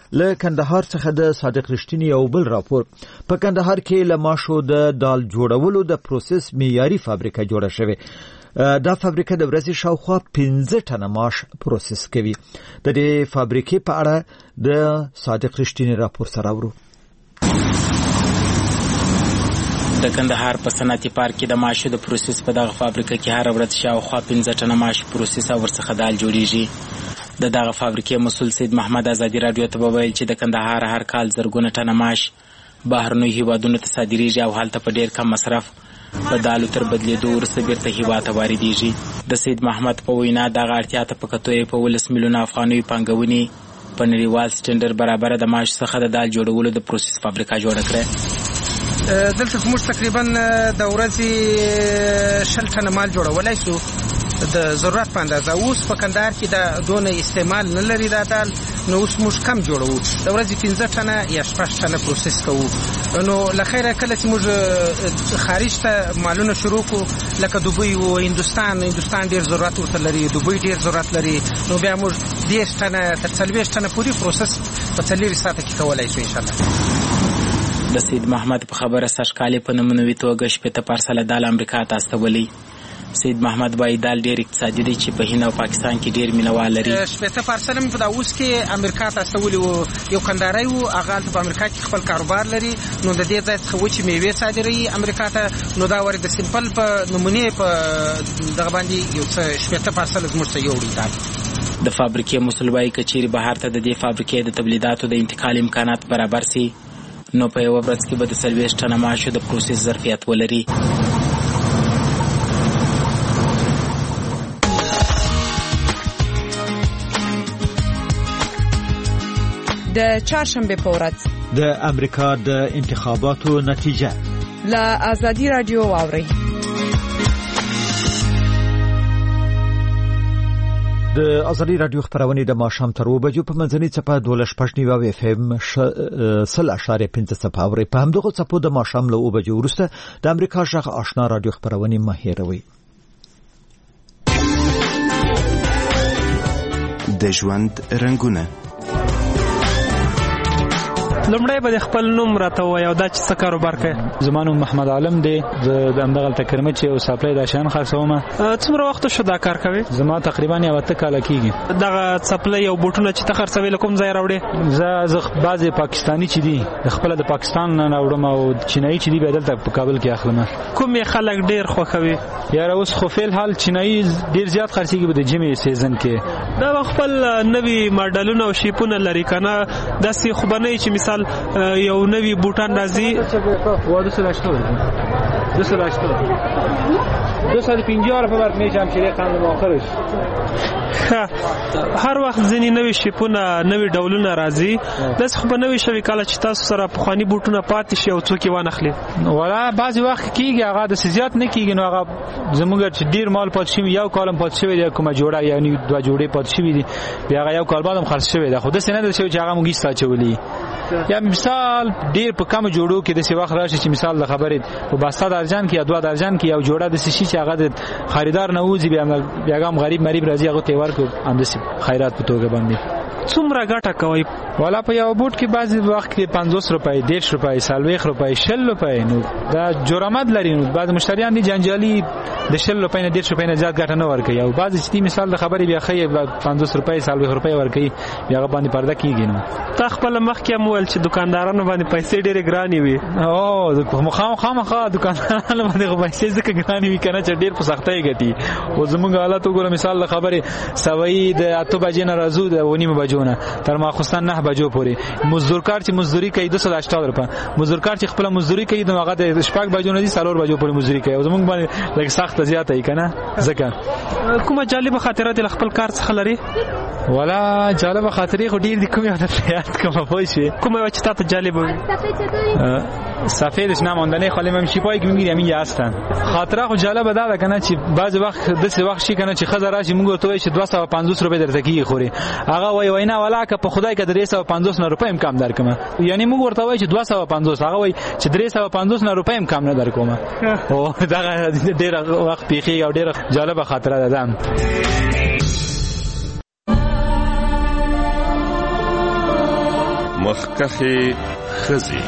له کندهار څخه د صادق رښتینی یو بل راپور. په کندهار کې له ماشو د دال جوړولو د پروسس معیاري فابریکه جوړه شوې. دا فابریکه د ورځې شاوخوا 15 ټنه ماش پروسس کوي. د دې فابریکې په اړه د صادق رښتینی راپور سره ورو. د کندهار په صنعتي پارک کې د ماشو د پروسس په دغه فابریکه کې هر ورځ شاوخوا 15 ټنه ماش پروسس او ورڅخه دال جوړیږي. د دغه فابریکې مسؤل سید محمد ازادي رادیو ته وویل چې د کندهار هر کال زرګونه ټنه ماش بهرنیو هیوادونو ته صادریږي او هلته په ډیر کم مصرف په دالو تر بدلیدو وروسته بیرته هیواد ته واردیږي. د سید محمد په وینا دغه اړتیا ته په کتو یې په 12 میلیونه افغانیو پانګونې په نړیوال سټنډرډ برابر د ماش څخه د دال جوړولو د پروسس فابریکه جوړه کړه. دلته موږ تقریبا د ورځې 20 ټنه مال جوړولای شو د ضرورت په اندازه. اوس په کندهار کې د دونه استعمال نه لري دا دال، نو اوس موږ کم جوړو. د ورځې 15 ټنه یا 6 ټنه پروسس کوو. نو لخیره کله چې موږ خارج ته مالونه شروع کو لکه دوبۍ او هندستان ډیر ضرورت ورته لري، دوبۍ ډیر ضرورت لري، نو بیا موږ 10 ټنه تر 40 ټنه پوری پروسس په 4 ساعته کې کولای شو ان شاء الله. د سید محمد په خبره سشکالي په نمونوي توګه 15 پارسله دال امریکا ته استولي. سید محمد وایي دال ډیر اقتصادي دی چې په هند او پاکستان کې ډیر مینوال لري. 15 پارسله په داوس کې امریکا ته استولي وو. یو کندهاري وو هغه په امریکا کې خپل کاروبار لري، نو د دې ځای څخه وچې میوې صادري امریکا ته، نو دا ورته سیمپل په نمونه په دغه باندې یو څه 15 پارسله زموږ ته یوړي دال. د فابریکې مسؤل وایي کچېرې بهر ته د دې فابریکې د تولیداتو د انتقال امکانات برابر سي نو په یو ورځ کې به د 40 ټنه ماشو د پروسس ظرفیت ولري. د چهارشنبه په ورځ د امریکا د انتخاباتو نتیجه له آزادي رادیو واورئ. د آزادي رادیو خبرونه د ماښام تر 2 بجو په منځنۍ څپه 12.9 اف ام 0.5 څپاوري. په همدغه څپو د ماښام له 2 بجو وروسته د امریکا ژغ آشنا رادیو خبرونه مهیروي. د ژوند رنگونه. لمړی به خپل نوم راته وایو دا چې څه کاروبار کوي. زمانو محمد عالم دی، د همدغه تکرمچ او سپلای د شان خرڅوم. څومره وخت شو دا کار کوي؟ زما تقریبا یو 8 کال کېږي. دغه سپلای او بوټونه چې تخرڅوي کوم ځای راوړي؟ زه بعضی پاکستانی چې دي خپل د پاکستان نه راوړم او چینایي چې دي به دلته په کابل کې اخلم. کوم خلک ډیر خوښوي؟ یاره اوس خو فعل حال چینایي ډیر زیات خرڅيږي د جمی سیزن کې. دا خپل نوی ماډلونه او شیپونه لري کنه، داسې خو بنئ چې مثال یو نوی بوټان راځي واده سره شته 250 په ورته میشم چې قانون اخرش هر وخت ځینی نوی شیپونه نوی ډولونه راځي. داس خو به نوی شوی کله چې تاسو سره په خواني بوټونه پاتې شي او څوک یې وانخلي. ولا بعضی وخت کیږي هغه د زیات نه کیږي، نو هغه زموږ چې ډیر مال پات شي یو کالم پات شي یا کومه جوړه یعنی 2 جوړې پات شي دي بیا هغه یو کال بعد هم خرڅ شوی دا خو د سینې د شوی چې هغه موږ استاچولي. یا مثال ډیر په کم جوړو کې د سی وخت راشي چې مثال د خبرې په 200 درجن کې یا 2 درجن کې یو جوړه د شي چې هغه د خریدار نه وځي بیا هم غریب مریب راځي هغه تیوار کو اندسي خیرات په توګه باندې. څومره ګټه کوي؟ والا په یو بوټ کې بعضی وخت کې 50 روپۍ 150 روپۍ 40 روپۍ 60 روپۍ نو دا جرمات لري. نو بعض مشتریان دي جنجالي د 60 روپۍ نه 150 روپۍ نه زیات ګټه نه ورکوي او بعضی چې مثال د خبرې بیا خې 50 روپۍ 40 روپۍ ورکوي بیا هغه باندې پرده کیږي. نو تا خپل مخ کې مول چې دکاندارانو باندې پیسې ډېرې ګرانې وي. او خامخا دکاندارانو باندې پیسې ځکه ګرانې وي کنه چې ډېر په سختۍ ګټي. او زمونږ حالت وګوره مثال د خبرې سوي د 8 بجې نه راځو د 9 بجو نه تر ماخوستان 9 بجو پورې مزدور کار چې مزدوري کوي 280 روپۍ، مزدور کار چې خپل مزدوري کوي نو هغه د 8 بجو نه 4 بجو پورې مزدوري کوي. او زمونږ باندې لږ سخت زیاته ای کنه ځکه. کومه جالبه خاطره د خپل کار څخه لري؟ ولا جالبه خاطرې خو ډیر دي، کومه د یاد کومه پوښي کومه چې تاسو جالبه سفیدش نماندنه خالی من شیپای که میگیری همین هستن. خاطره خو جالبه ده کنه چې بعضی وخت دسه وخت شي کنه چې خزر راشي موږ ته چې 250 روپۍ درته کیږي خوري هغه وای نه ولا که په خدای که 350 روپۍ هم کم درکمه. یعنی موږ ورته وای چې 250 هغه وای چې 350 روپۍ هم کم نه درکومه. او دا ډیر وخت پیخي او ډیر جالبه خاطره ده. مخکخې ښځې.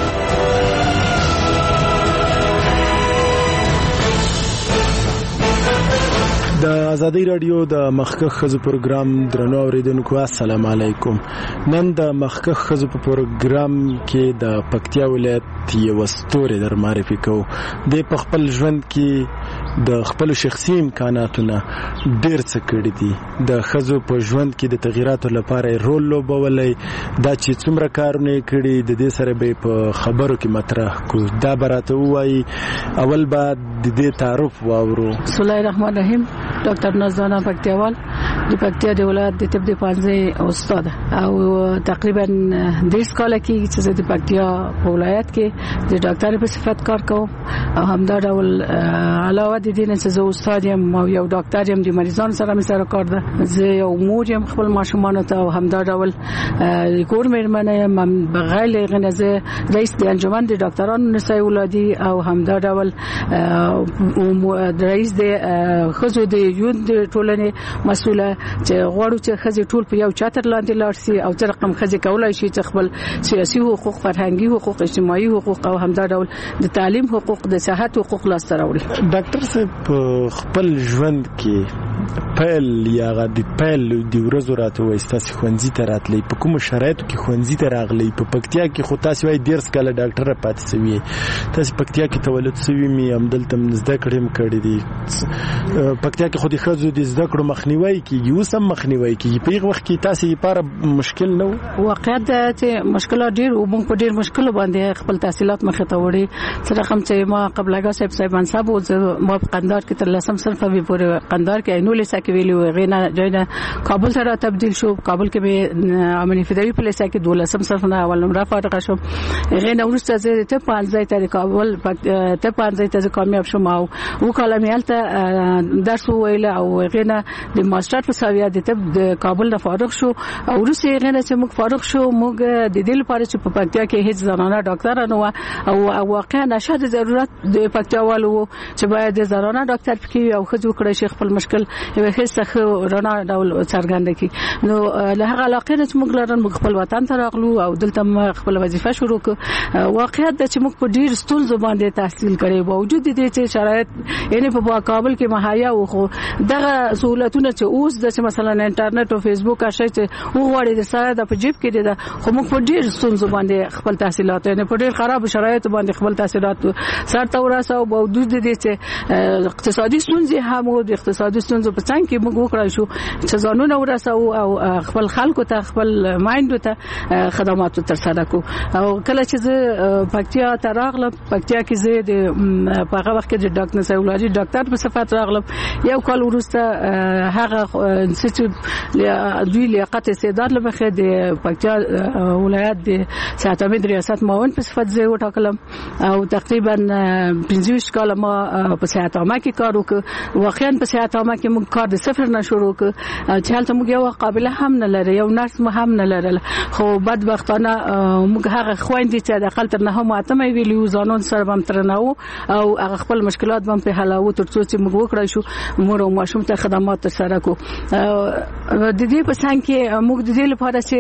د ازادي رادیو د مخکخ ښځو پروګرام درنو اوریدونکو السلام علیکم. نن د مخکخ ښځو په پروګرام کې د پکتیا ولایت یو ستوري در معرفي کوو. د خپل ژوند کې د خپل شخصي امکاناتونه ډېر څه کړی دي. د ښځو په ژوند کې د تغیراتو لپاره رول لوبولی، دا چې څومره کارونه کړي د دې سره به په خبرو کې مطرح کو. دا براته وایي. اول بعد د دې تعارف واورو. بسم الله الرحمن الرحیم. ډاکټر نازانا پکتیاوال د پکتیا د ولایت د طب د پانځه استاد او تقریبا 10 کال کې چې د پکتیا په ولایت کې د ډاکټر په صفت کار کوم او همدا ډول علاوه د دې نه چې زه استاد یم او یو ډاکټر یم د مریضانو سره مې سره کار ده. زه یو مور یم خپل ماشومان ته او همدا ډول کور مېرمنه یم. بغیر غنه زه رئیس د انجمن د ډاکټرانو نسائی ولادي او همدا ډول رئیس د خزو د یون د ټولنې مسؤله چې غواړو چې خزې ټول په یو چتر لاندې لاړ شي او تر رقم خزې کولای شي چې خپل سیاسي حقوق، فرهنګي حقوق، اجتماعي حقوق او همدا ډول د تعلیم حقوق، د صحت حقوق لاسته راوړي. ډاکټر صاحب خپل ژوند کې پیل یا د پیل د ورځو راته وایستاسي خوندزي ته راتلی په کوم شرایطو کې خوندزي ته راغلی؟ په پکتیا کې خو تاسو وايي 10 کاله ډاکټر پاتې سوي. تاسو پکتیا کې تولد سوي می هم دلته زده کړم کړی دي. پکتیا کې خو د خزو د زده کړو مخنیوي کیږي، اوس هم مخنیوي کیږي. په هغه وخت کې تاسو لپاره مشکل نه و؟ واقعیت چې مشکلات ډیر او موږ په ډیر مشکل باندې خپل تحصیلات مخه ته وړي. سره کوم چې ما قبلګه صاحب منصب او ما په قندار کې تر لسم صنف به پورې قندار کې اینو لیسا کې ویلو غینا جاینا کابل سره تبدیل شو. کابل کې به امنی فدرالي په لیسا کې 12 صنف نه اول نمبر فارغ شوم. غینا ورسته زه ته 15 ته کابل ته 15 ته کامیاب شوم او کلمې الته درس ویل او غینا د ماستر په ساویا د کابل نه فارغ شو. او ورسته غینا چې موږ فارغ شو موږ د دې لپاره چې په پکتیا کې هیڅ زنانه ډاکټر نه و او واقعا نشه د ضرورت د پکتیاوالو چې باید د زنانه ډاکټر پکې او خځو کړی شي خپل مشکل یو هیڅ رڼا ډول څرګند کی. نو له هغه علاقې نه موږ لرن موږ خپل وطن ته راغلو او دلته خپل وظیفه شروع ک. واقعیت د چې موږ په ډیر ستونزو باندې تحصیل کړي باوجود د دې چې شرایط یعنی په کابل کې مهیا او خو دغه سہولتونه چې اوس د مثلا انټرنیټ او فیسبوک شای چې وګوري د سره د په جیب کې دي خو موږ په ډیر ستونزو باندې خپل تحصیلات یعنی په ډیر خراب شرایط باندې خپل تحصیلات سره توراسه او باوجود د دې چې اقتصادي ستونزې هم او د اقتصادي ستونزو په څنګه کې موږ وکړای شو چې ځانونه ورسو او خپل خلکو ته خپل مایندو ته خدمات تر سره کو. او کله چې زه پکتیا ته راغلم پکتیا کې زه د هغه وخت کې د ډاکټر سیولاري ډاکټر په صفت راغلم. یو کال وروسته هغه انسټیټیوټ دوی لیاقت استعداد لمخه د پکتیا ولایت د صحت امید ریاست معاون په صفت زه وټاکلم او تقریبا 15 کال ما په صحت عامه کې کار وکړ. واقعا په صحت عامه کې موږ کار د صفر نه شروع کړ چې هلته موږ یو قابله هم نه لري یو نرس هم نه لرل. خو بدبختانه موږ هغه خويندې چې د خپل تر نه هم اتمه ویلو ځانون سره هم ترناو او هغه خپل مشکلات هم په حلو ترڅو چې موږ وکړای شو مور او ماشوم ته خدمات تر سره کو. د دې په څنګه کې موږ د دې لپاره چې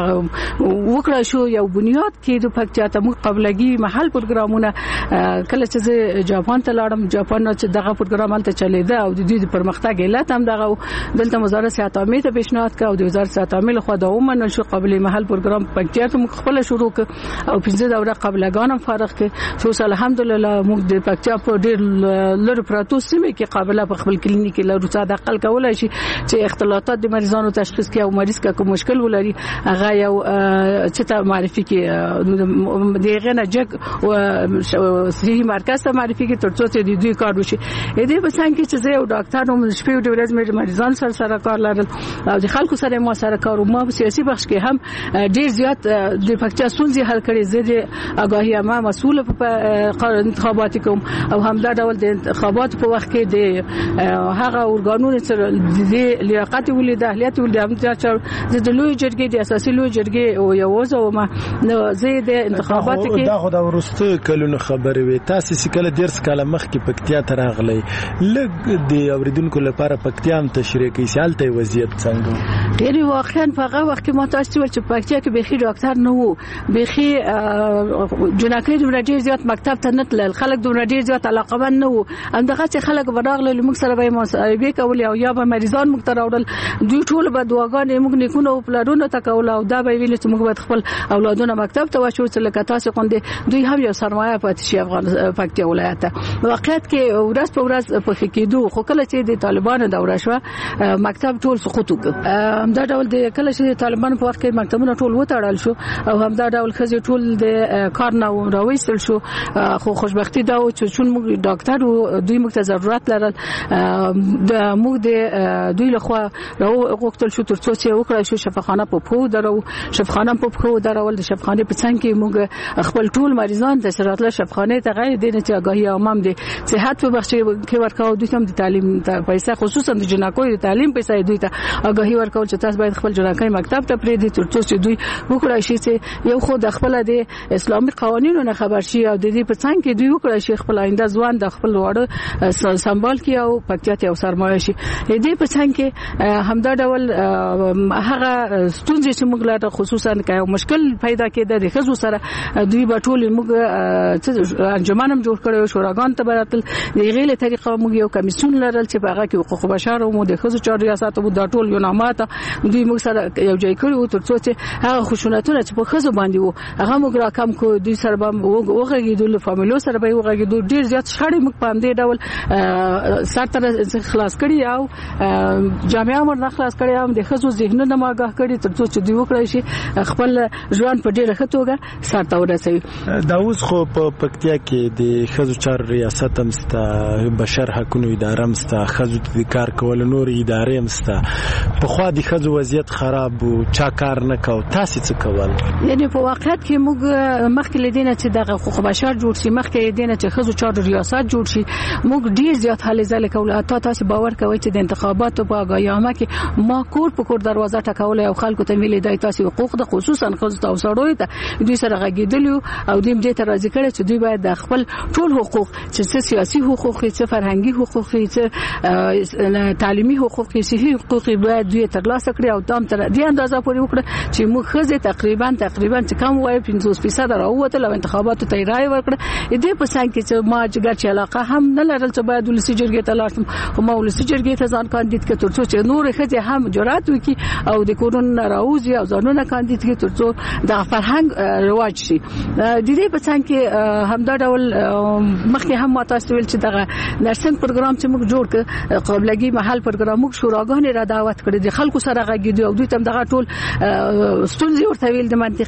وکړای شو یو بنیاد کې د پکتیا ته موږ قبلګي محل پروګرامونه کله چې جاپان ته لاړم جاپان چې دغه پروګرام هلته چلیده او د دې پرمختګ علت هم دغه دلته وزارت صحت عامه ته پیشنهاد کړ او د وزارت صحت عامه له خوا د ومنل شو قبل محل پروګرام پکتیا ته موږ خپل شروع کړ او 15 دوره قبلګان هم فارغ کړ. شو الحمدلله موږ د پکتیا په ډیر لږ پراتو سیمه کې قابله په خپل کلینیک له روسا د عقل کولای شي چې اختلاطات د مریضانو تشخیص کې او مریض کا کوم مشکل ولري هغه یو چې ته معرفي کې دغه نه جګ او صحیح مرکز ته معرفي کې ترڅو چې د دوی کار وشي. دې په څنګه چې زه یو ډاکټر نوم شپې او ورځ مې مریضان سره کار لرل او د خلکو سره ما سره کار او ما په سیاسي بخش کې هم ډیر زیات د پکتیا ستونزې حل کړې. زه د آگاهی عامه مسؤل په انتخابات کوم او همدا ډول د انتخابات په وخت کې د هغه ارګانونو سره د لیاقت ولې د اهلیت ولې هم چې د لوی جرګې د اساسي لوی جرګې او یو وزو ما زه د انتخابات کې دا خو د ورسته کلونه خبرې وي. تاسو چې کله 10 کاله مخکې پکتیا ته راغلی لګ د اوریدونکو لپاره پکتیا هم تشریح کوي سالته وضعیت څنګه یعنی واقعا په هغه وخت کې ما تاسو ول چې پکتیا کې بخي ډاکټر نه وو بخي جنکې دومره ډیر زیات مکتب ته نه تلل خلک دومره ډیر زیات علاقمند نه وو همدغه چې خلک وداغله موږ سره به مصاحبه کول او یا به مریضان موږ ته راوړل دوی ټول به دعاګانې موږ نیکونه او پلانونه ته کول او دا به ویل چې موږ به خپل اولادونه مکتب ته واچو چې لکه تاسو خوندې دوی هم یو سرمایه پاتې شي افغان پکتیا ولایت واقعیت کې ورځ په ورځ په کېدو خو کله چې د طالبانو دوره شو مکتب ټول سقوط وکړ همدا ډول د کله چې طالبانو په وخت کې مکتبونه ټول وتړل شو او همدا ډول خزي ټول د کار نه راوېستل شو خو خوشبختی دا و چې چون موږ ډاکټر او دوی موږ ته ضرورت لرل د موږ د دوی له خوا راوغوښتل شو ترڅو چې وکړای شو شفاخانه په پو درو شفاخانه په پو درول د شفاخانه په څنګ کې موږ خپل ټول مریضان ته سراتله شفاخانه ته غیر دینه چې آگاهی عامه دي صحت په بخش کې ورکاو دوی هم د تعلیم ته پیسې خصوصا د جنکو د تعلیم پیسې دوی ته آگاهی ورکول چې تاسو باید خپل جنکای مکتب ته پرې دي ترڅو چې دوی وکړای شي چې یو خو د خپل د اسلامي قوانینو نه خبر شي او د دې په څنګ کې دوی وکړای شي خپل آینده ځوان د خپل وړ سنبال کی او پکتیا ته سرمایه شي دې په څنګ کې همدا ډول هغه ستونزې چې موږ لا خصوصا یو مشکل پیدا کېده د خزو سره دوی په ټول موږ انجمنم جوړ کړو شوراګان ته براتل د غیله طریقه موږ یو کمیسیون لرل چې په هغه کې حقوق بشر او د خزو چار ریاست او د ټول یو نامات دوی موږ سره یو ځای کړو ترڅو چې هغه خشونتونه چې په خزو باندې وو هغه موږ را کم کو دوی سره به وګړي د فامیلو سره به وګړي ډیر زیات شړې موږ په دې ډول سره خلاص کړی او جامعه مر خلاص کړی هم د خزو ذهنونه ماګه کړی ترڅو چې دوی وکړي شي خپل ژوند په ډیره ښه توګه سره ورسوي دا اوس خو په پکتیا کې د خزو چار ریاست هم ستا بشر حقوقو اداره هم ستا خزو د کار کول نور ادارې هم ستا په خوا د خزو وضعیت خراب او چا کار نه کاو تاسو څه کول یعنی په واقعیت کې موږ مخکې لیدنه چې د حقوق بشر جوړ شي مخکې لیدنه چې خزو چار ریاست جوړ شي موږ ډیر زیات حل ځل کول تاسو باور کوئ چې د انتخاباتو په آګاهیامه کې ما کور په کور دروازه ټکول او خلکو ته ویلي دی تاسو حقوق د خصوصا خزو ته وسړوي ته دوی سره غږیدل او دوی دې ته راځي کړي چې دوی باید د خپل ټول حقوق چې سیاسي حقوق چې فرهنګي حقوق چې تعلیمي حقوق چې صحي حقوق باید دوی ترلاسه کړي او تام تر دې اندازه پورې وکړي چې موږ خزه تقریبا چې کم وایي 50% راووتل او انتخاباتو ته رائے ورکړه دې په څنګه چې ما جګر چې علاقه هم نه لرل چې باید ولسی جرګې ته لاړم او ما ولسی جرګې ته ځان کاندید کړ ترڅو چې نور خزه هم جرأت وکړي او د کورون راوځي او ځانونه کاندید کړي ترڅو د فرهنګ رواج شي د دې په څنګه کې همدا ډول مخکې هم ما تاسو ویل چې دغه نرسنګ پروګرام چې موږ جوړ کړ قابلګي محل پروګرام موږ شوراګانې را دعوت کړې د خلکو سره غږیدو او دوی تم دغه ټول ستونزې ورته ویل د منطق